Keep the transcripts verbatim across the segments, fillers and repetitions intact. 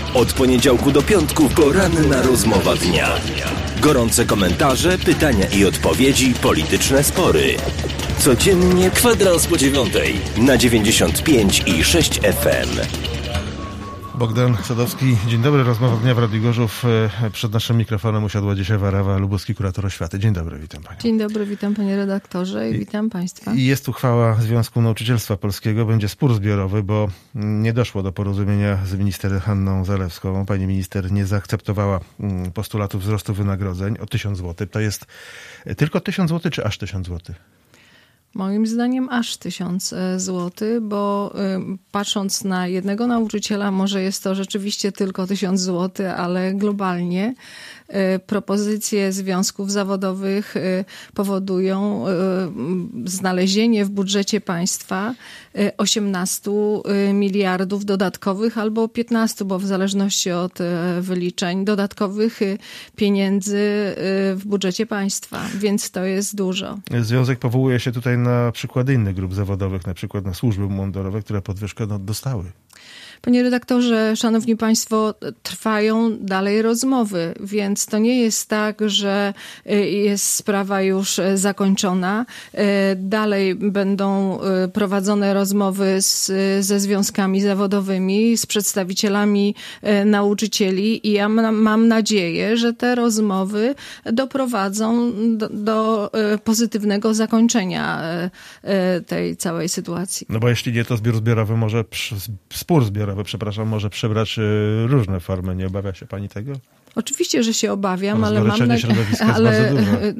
Od poniedziałku do piątku poranna rozmowa dnia. Gorące komentarze, pytania i odpowiedzi, polityczne spory. Codziennie kwadrans po dziewiątej na dziewięćdziesiąt pięć i sześć F M. Bogdan Sadowski, dzień dobry. Rozmowa dnia w Radiu Gorzów. Przed naszym mikrofonem usiadła dzisiaj Warawa, lubuski kurator oświaty. Dzień dobry, witam panią. Dzień dobry, witam panie redaktorze i, i witam państwa. I jest uchwała Związku Nauczycielstwa Polskiego. Będzie spór zbiorowy, bo nie doszło do porozumienia z minister Hanną Zalewską. Pani minister nie zaakceptowała postulatu wzrostu wynagrodzeń o tysiąc złotych. To jest tylko tysiąc złotych, czy aż tysiąc złotych? Moim zdaniem aż tysiąc złotych, bo y, patrząc na jednego nauczyciela, może jest to rzeczywiście tylko tysiąc złotych, ale globalnie y, propozycje związków zawodowych y, powodują y, znalezienie w budżecie państwa y, osiemnaście miliardów dodatkowych albo piętnaście, bo w zależności od y, wyliczeń dodatkowych y, pieniędzy y, w budżecie państwa, więc to jest dużo. Związek powołuje się tutaj na przykłady innych grup zawodowych, na przykład na służby mundurowe, które podwyżkę no, dostały. Panie redaktorze, szanowni państwo, trwają dalej rozmowy, więc to nie jest tak, że jest sprawa już zakończona. Dalej będą prowadzone rozmowy z, ze związkami zawodowymi, z przedstawicielami nauczycieli i ja mam nadzieję, że te rozmowy doprowadzą do, do pozytywnego zakończenia tej całej sytuacji. No bo jeśli nie, to zbiór zbiorowy może, spór zbiorowy przepraszam, może przybrać różne formy. Nie obawia się pani tego? Oczywiście, że się obawiam, ale mam nadzieję, ale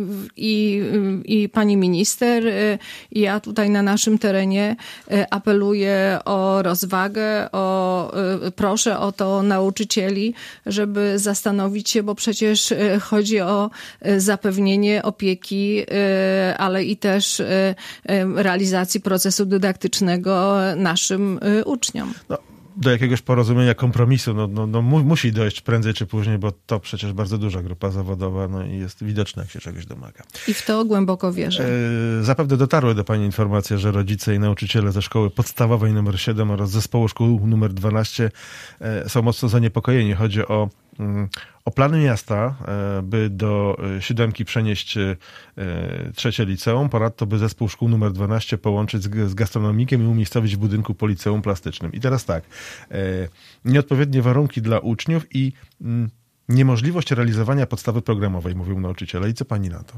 i, i pani minister, i ja tutaj na naszym terenie apeluję o rozwagę, o, proszę o to nauczycieli, żeby zastanowić się, bo przecież chodzi o zapewnienie opieki, ale i też realizacji procesu dydaktycznego naszym uczniom. No. Do jakiegoś porozumienia, kompromisu, no, no, no musi dojść prędzej czy później, bo to przecież bardzo duża grupa zawodowa, no i jest widoczne, jak się czegoś domaga. I w to głęboko wierzę. E, zapewne dotarły do pani informacje, że rodzice i nauczyciele ze szkoły podstawowej numer siedem oraz zespołu szkół numer dwanaście e, są mocno zaniepokojeni. Chodzi o O plany miasta, by do siódemki przenieść trzecie liceum, ponadto by zespół szkół numer dwanaście połączyć z gastronomikiem i umiejscowić w budynku po liceum plastycznym. I teraz tak, nieodpowiednie warunki dla uczniów i niemożliwość realizowania podstawy programowej, mówią nauczyciele. I co pani na to?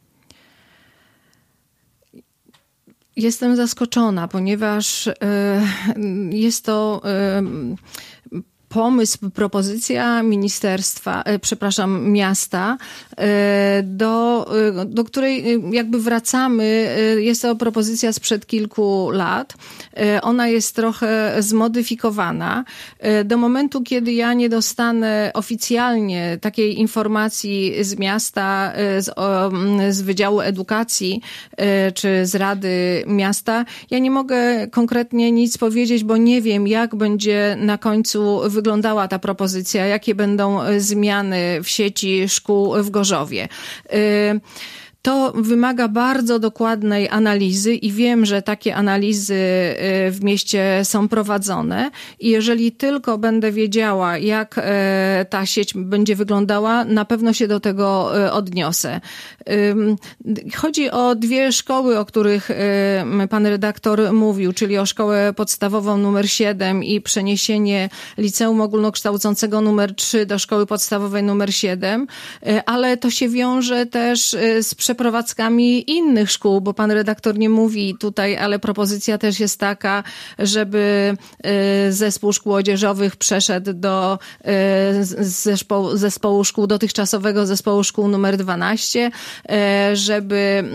Jestem zaskoczona, ponieważ jest to pomysł, propozycja ministerstwa, przepraszam, miasta, do, do której jakby wracamy. Jest to propozycja sprzed kilku lat. Ona jest trochę zmodyfikowana. Do momentu, kiedy ja nie dostanę oficjalnie takiej informacji z miasta, z, z Wydziału Edukacji czy z Rady Miasta, ja nie mogę konkretnie nic powiedzieć, bo nie wiem, jak będzie na końcu wyglądać wyglądała ta propozycja, jakie będą zmiany w sieci szkół w Gorzowie. To wymaga bardzo dokładnej analizy i wiem, że takie analizy w mieście są prowadzone i jeżeli tylko będę wiedziała, jak ta sieć będzie wyglądała, na pewno się do tego odniosę. Chodzi o dwie szkoły, o których pan redaktor mówił, czyli o szkołę podstawową numer siedem i przeniesienie liceum ogólnokształcącego numer trzy do szkoły podstawowej numer siedem, ale to się wiąże też z przeprowadzkami innych szkół, bo pan redaktor nie mówi tutaj, ale propozycja też jest taka, żeby zespół szkół odzieżowych przeszedł do zespołu, zespołu szkół, dotychczasowego zespołu szkół numer dwanaście, żeby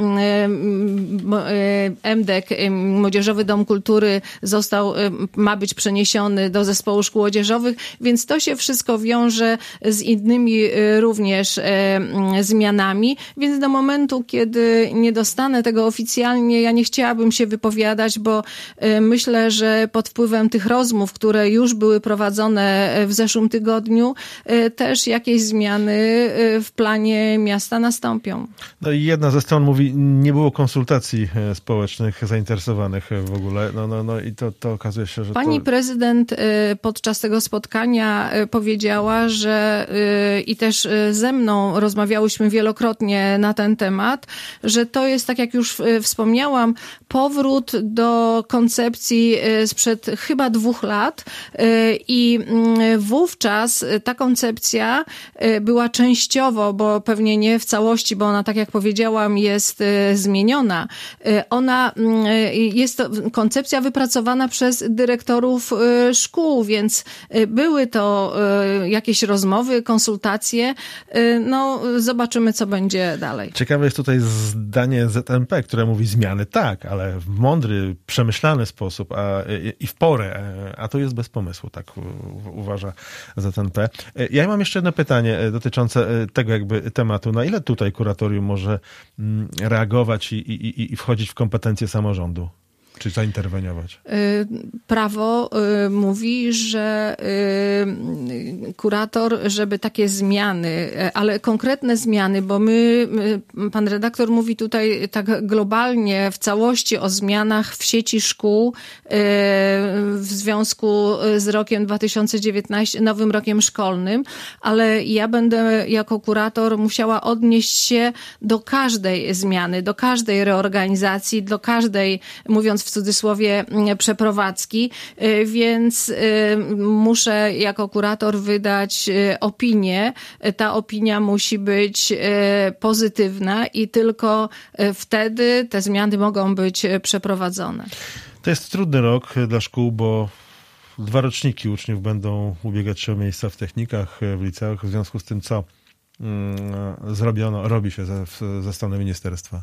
M D K, Młodzieżowy Dom Kultury, został, ma być przeniesiony do zespołu szkół odzieżowych, więc to się wszystko wiąże z innymi również zmianami, więc do momentu, momentu, kiedy nie dostanę tego oficjalnie, ja nie chciałabym się wypowiadać, bo myślę, że pod wpływem tych rozmów, które już były prowadzone w zeszłym tygodniu, też jakieś zmiany w planie miasta nastąpią. No i jedna ze stron mówi, nie było konsultacji społecznych zainteresowanych w ogóle. No, no, no i to, to okazuje się, że Pani to... prezydent podczas tego spotkania powiedziała, że i też ze mną rozmawiałyśmy wielokrotnie na ten temat, że to jest, tak jak już wspomniałam, powrót do koncepcji sprzed chyba dwóch lat i wówczas ta koncepcja była częściowo, bo pewnie nie w całości, bo ona, tak jak powiedziałam, jest zmieniona. Ona jest to koncepcja wypracowana przez dyrektorów szkół, więc były to jakieś rozmowy, konsultacje. No, zobaczymy, co będzie dalej. Ciekawe jest tutaj zdanie Z N P, które mówi zmiany tak, ale w mądry, przemyślany sposób a, i w porę, a to jest bez pomysłu, tak uważa Z N P. Ja mam jeszcze jedno pytanie dotyczące tego jakby tematu. Na ile tutaj kuratorium może reagować i, i, i wchodzić w kompetencje samorządu? Czy zainterweniować? Prawo mówi, że kurator, żeby takie zmiany, ale konkretne zmiany, bo my, pan redaktor mówi tutaj tak globalnie w całości o zmianach w sieci szkół w związku z rokiem dwa tysiące dziewiętnastym, nowym rokiem szkolnym, ale ja będę jako kurator musiała odnieść się do każdej zmiany, do każdej reorganizacji, do każdej, mówiąc w cudzysłowie, przeprowadzki, więc muszę jako kurator wydać opinię. Ta opinia musi być pozytywna i tylko wtedy te zmiany mogą być przeprowadzone. To jest trudny rok dla szkół, bo dwa roczniki uczniów będą ubiegać się o miejsca w technikach, w liceach. W związku z tym, co zrobiono, robi się ze, ze strony ministerstwa?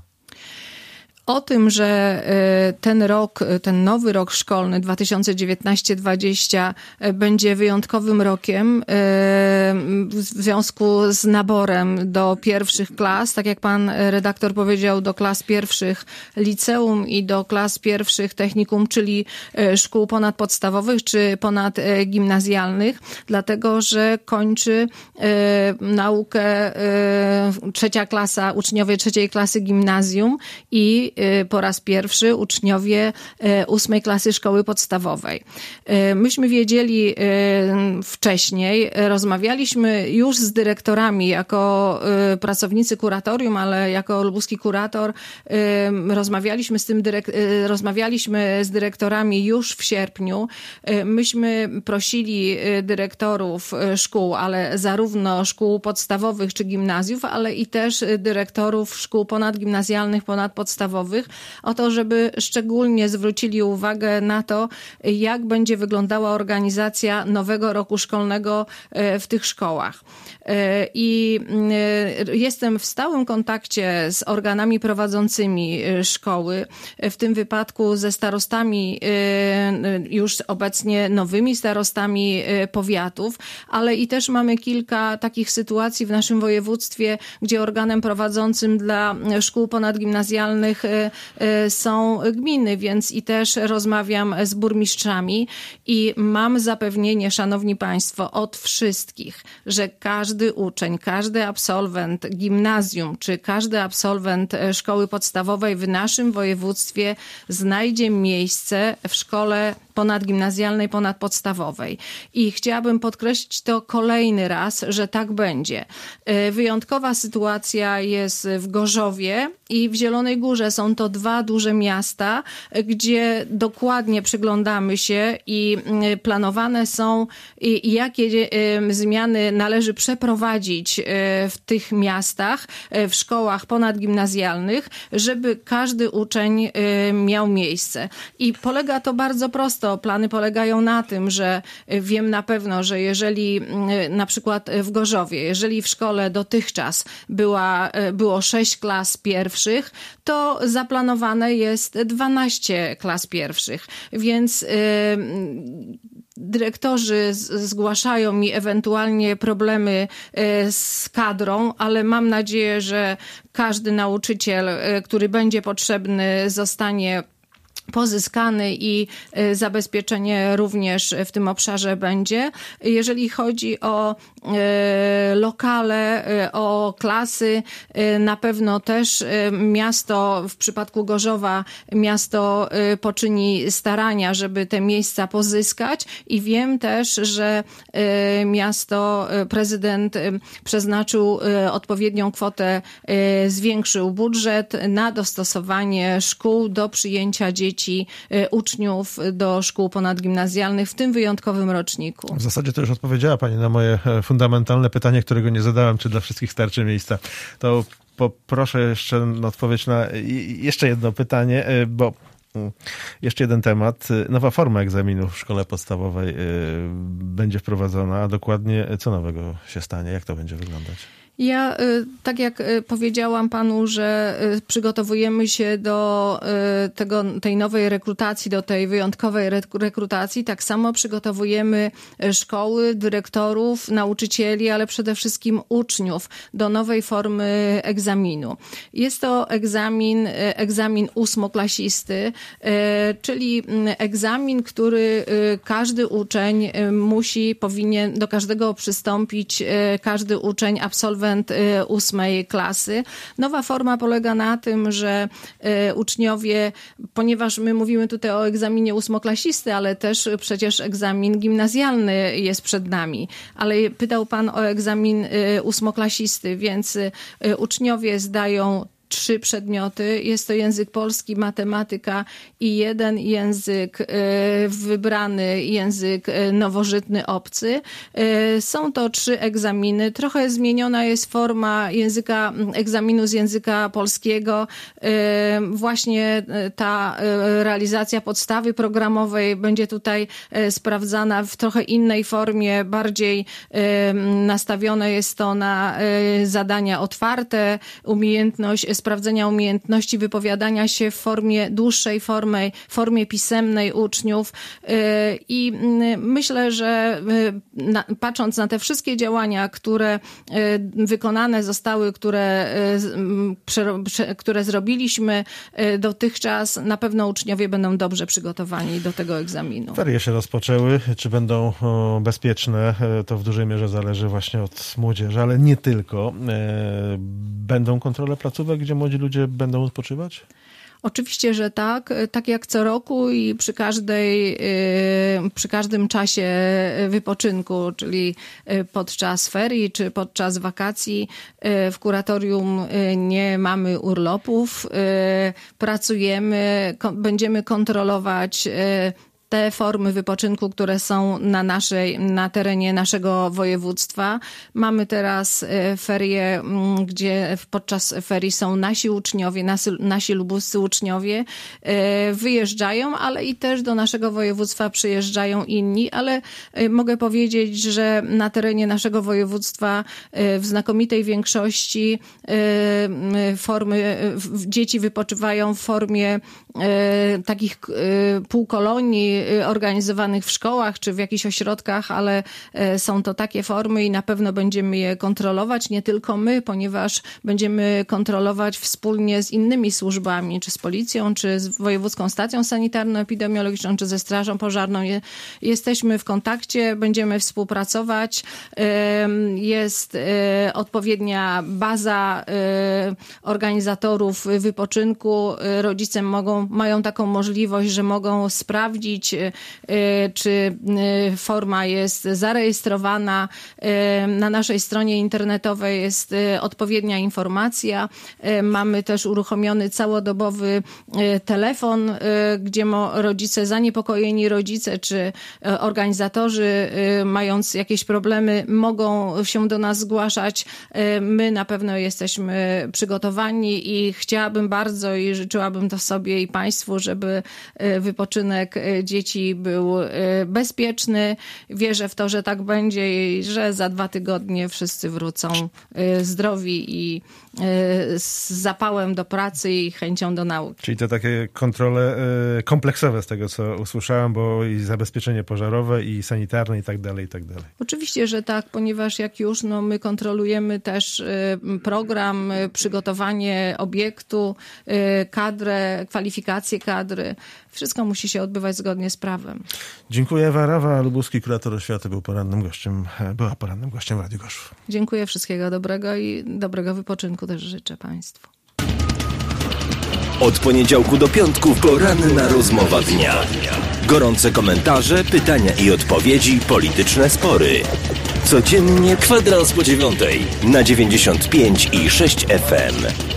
O tym, że ten rok, ten nowy rok szkolny dwa tysiące dziewiętnasty dwudziesty będzie wyjątkowym rokiem w związku z naborem do pierwszych klas, tak jak pan redaktor powiedział, do klas pierwszych liceum i do klas pierwszych technikum, czyli szkół ponadpodstawowych czy ponadgimnazjalnych, dlatego że kończy naukę trzecia klasa, uczniowie trzeciej klasy gimnazjum i po raz pierwszy uczniowie ósmej klasy szkoły podstawowej. Myśmy wiedzieli wcześniej, rozmawialiśmy już z dyrektorami jako pracownicy kuratorium, ale jako lubuski kurator rozmawialiśmy z tym dyrek- rozmawialiśmy z dyrektorami już w sierpniu. Myśmy prosili dyrektorów szkół, ale zarówno szkół podstawowych czy gimnazjów, ale i też dyrektorów szkół ponadgimnazjalnych, ponadpodstawowych, o to, żeby szczególnie zwrócili uwagę na to, jak będzie wyglądała organizacja nowego roku szkolnego w tych szkołach. I jestem w stałym kontakcie z organami prowadzącymi szkoły, w tym wypadku ze starostami, już obecnie nowymi starostami powiatów, ale i też mamy kilka takich sytuacji w naszym województwie, gdzie organem prowadzącym dla szkół ponadgimnazjalnych są gminy, więc i też rozmawiam z burmistrzami i mam zapewnienie, szanowni państwo, od wszystkich, że każdy uczeń, każdy absolwent gimnazjum, czy każdy absolwent szkoły podstawowej w naszym województwie znajdzie miejsce w szkole ponadgimnazjalnej, ponadpodstawowej. I chciałabym podkreślić to kolejny raz, że tak będzie. Wyjątkowa sytuacja jest w Gorzowie i w Zielonej Górze. Są to dwa duże miasta, gdzie dokładnie przyglądamy się i planowane są, i jakie zmiany należy przeprowadzić w tych miastach, w szkołach ponadgimnazjalnych, żeby każdy uczeń miał miejsce. I polega to bardzo prosto. Plany polegają na tym, że wiem na pewno, że jeżeli na przykład w Gorzowie, jeżeli w szkole dotychczas była, było sześć klas pierwszych, to zaplanowane jest dwanaście klas pierwszych. Więc Dyrektorzy zgłaszają mi ewentualnie problemy z kadrą, ale mam nadzieję, że każdy nauczyciel, który będzie potrzebny, zostanie pozyskany i zabezpieczenie również w tym obszarze będzie. Jeżeli chodzi o lokale, o klasy, na pewno też miasto, w przypadku Gorzowa, miasto poczyni starania, żeby te miejsca pozyskać i wiem też, że miasto, prezydent przeznaczył odpowiednią kwotę, zwiększył budżet na dostosowanie szkół do przyjęcia dzieci, uczniów do szkół ponadgimnazjalnych w tym wyjątkowym roczniku. W zasadzie to już odpowiedziała Pani na moje fundamentalne pytanie, którego nie zadałem, czy dla wszystkich starczy miejsca. To poproszę jeszcze odpowiedź na jeszcze jedno pytanie, bo jeszcze jeden temat. Nowa forma egzaminu w szkole podstawowej będzie wprowadzona, a dokładnie co nowego się stanie? Jak to będzie wyglądać? Ja, tak jak powiedziałam panu, że przygotowujemy się do tego, tej nowej rekrutacji, do tej wyjątkowej rekrutacji, tak samo przygotowujemy szkoły, dyrektorów, nauczycieli, ale przede wszystkim uczniów do nowej formy egzaminu. Jest to egzamin, egzamin ósmoklasisty, czyli egzamin, który każdy uczeń musi, powinien do każdego przystąpić, każdy uczeń, absolwent ósmej klasy. Nowa forma polega na tym, że uczniowie, ponieważ my mówimy tutaj o egzaminie ósmoklasisty, ale też przecież egzamin gimnazjalny jest przed nami. Ale pytał pan o egzamin ósmoklasisty, więc uczniowie zdają trzy przedmioty. Jest to język polski, matematyka i jeden język wybrany, język nowożytny, obcy. Są to trzy egzaminy. Trochę zmieniona jest forma języka, egzaminu z języka polskiego. Właśnie ta realizacja podstawy programowej będzie tutaj sprawdzana w trochę innej formie. Bardziej nastawione jest to na zadania otwarte, umiejętność sprawdzenia umiejętności wypowiadania się w formie dłuższej, formie, formie pisemnej uczniów i myślę, że na, patrząc na te wszystkie działania, które wykonane zostały, które, które zrobiliśmy dotychczas, na pewno uczniowie będą dobrze przygotowani do tego egzaminu. Ferie się rozpoczęły. Czy będą bezpieczne? To w dużej mierze zależy właśnie od młodzieży, ale nie tylko. Będą kontrole placówek, gdzie młodzi ludzie będą odpoczywać? Oczywiście, że tak. Tak jak co roku i przy każdej, przy każdym czasie wypoczynku, czyli podczas ferii czy podczas wakacji w kuratorium nie mamy urlopów. Pracujemy, będziemy kontrolować te formy wypoczynku, które są na naszej, na terenie naszego województwa. Mamy teraz ferie, gdzie podczas ferii są nasi uczniowie, nasi, nasi lubuscy uczniowie, wyjeżdżają, ale i też do naszego województwa przyjeżdżają inni, ale mogę powiedzieć, że na terenie naszego województwa w znakomitej większości formy, dzieci wypoczywają w formie takich półkolonii organizowanych w szkołach czy w jakichś ośrodkach, ale są to takie formy i na pewno będziemy je kontrolować, nie tylko my, ponieważ będziemy kontrolować wspólnie z innymi służbami, czy z policją, czy z Wojewódzką Stacją Sanitarno-Epidemiologiczną, czy ze Strażą Pożarną. Jesteśmy w kontakcie, będziemy współpracować. Jest odpowiednia baza organizatorów wypoczynku. Rodzice mogą, mają taką możliwość, że mogą sprawdzić, czy forma jest zarejestrowana. Na naszej stronie internetowej jest odpowiednia informacja. Mamy też uruchomiony całodobowy telefon, gdzie rodzice, zaniepokojeni rodzice czy organizatorzy, mając jakieś problemy, mogą się do nas zgłaszać. My na pewno jesteśmy przygotowani i chciałabym bardzo i życzyłabym to sobie i Państwu, żeby wypoczynek dzieci dzieci był bezpieczny. Wierzę w to, że tak będzie i że za dwa tygodnie wszyscy wrócą zdrowi i z zapałem do pracy i chęcią do nauki. Czyli to takie kontrole kompleksowe z tego, co usłyszałem, bo i zabezpieczenie pożarowe, i sanitarne, i tak dalej, i tak dalej. Oczywiście, że tak, ponieważ jak już, no my kontrolujemy też program, przygotowanie obiektu, kadrę, kwalifikację kadry. Wszystko musi się odbywać zgodnie z prawem. Dziękuję. Ewa Rawa, lubuski kurator oświaty, był porannym gościem, była porannym gościem Radiu Gorzów. Dziękuję, wszystkiego dobrego i dobrego wypoczynku też życzę Państwu. Od poniedziałku do piątku poranna rozmowa dnia. Gorące komentarze, pytania i odpowiedzi, polityczne spory. Codziennie kwadrans po dziewiątej na dziewięćdziesiąt pięć i sześć F M.